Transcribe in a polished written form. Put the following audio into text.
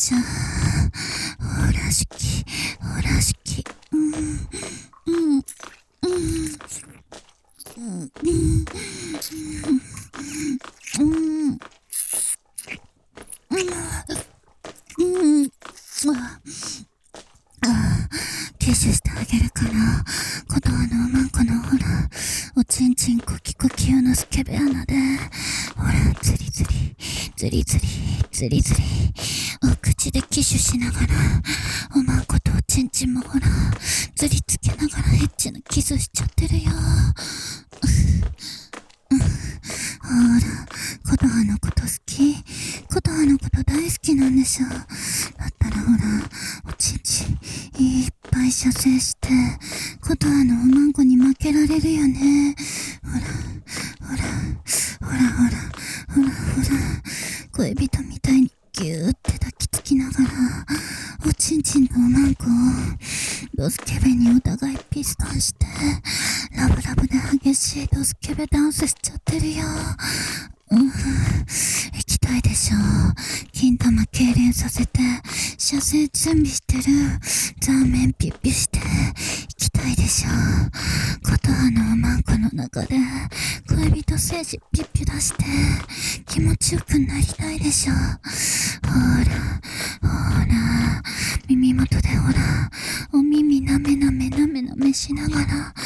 ちゃん、ほらしき、ほらしき、キッシュしてあげるから、ことマンコのほら、おちんちんコキコキ用のスケベ穴で、ほら、ズリズリ、ズリズリ、ズリズリ、お口でキッシュしながら、おまんことおちんちんもほら、ズリつけながらエッチなキスしちゃってるよ。ほら、ことはのこと好き、ことはのこと大好きなんでしょ。だったらほら、おちんちんいっぱい射精して、ことはのおまんこに負けられるよね。ほら、ほら、ほらほら、ほらほら、恋人みたいにギューって抱きつきながら、おちんちんとおまんこを、ドスケベにお互いピストンして、ラブラブで激しいドスケベダンスしちゃってるよ。行きたいでしょ。金玉痙攣させて、射精準備してる。ザーメンピュッピュして、行きたいでしょ。ことはのおまんこの中で、恋人精子ピュッピュ出して、気持ちよくなりたいでしょ。ほら、ほら、耳元でほら、お耳なめなめなめなめしながら、